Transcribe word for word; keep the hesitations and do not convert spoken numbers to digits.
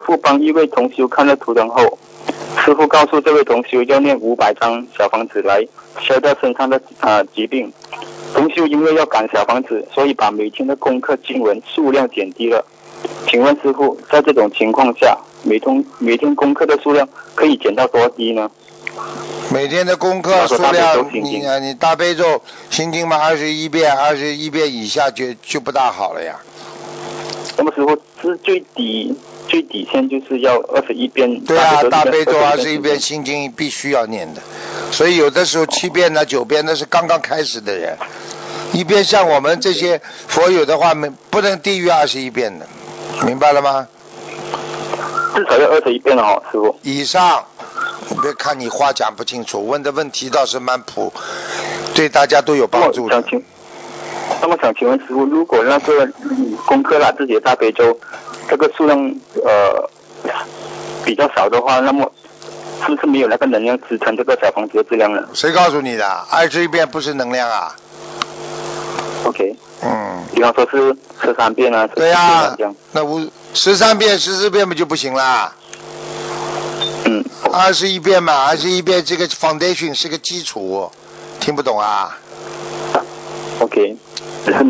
傅帮一位同修看了图腾后，师傅告诉这位同修要念五百张小房子来消掉身上的呃疾病。同修因为要赶小房子，所以把每天的功课经文数量减低了。请问师傅，在这种情况下，每天每天功课的数量可以减到多低呢？ 每天的功课数量，你啊，你大悲咒心经嘛，二十一遍，二十一遍以下就就不大好了呀。 什么时候是最低最底线就是要二十一遍？ 对啊，大悲咒二十一遍，心经必须要念的。所以有的时候七遍呢、九遍那是刚刚开始的人，一边像我们这些佛友的话，没不能低于二十一遍的，明白了吗？ 至少要二十一遍了哦，师傅。 以上。别看你话讲不清楚，问的问题倒是蛮普，对大家都有帮助的。 那么想请问师傅，如果那个功课啦自己的大悲咒这个数量呃比较少的话，那么是不是没有那个能量支撑这个小房子的质量呢？ 谁告诉你的？二十一遍不是能量啊。 OK。 嗯。 比方说是十三遍啊。 对啊。那五十三遍、十四遍不就不行啦？ 嗯。 二十一遍嘛，二十一遍这个 foundation 是个基础，听不懂啊 ？OK。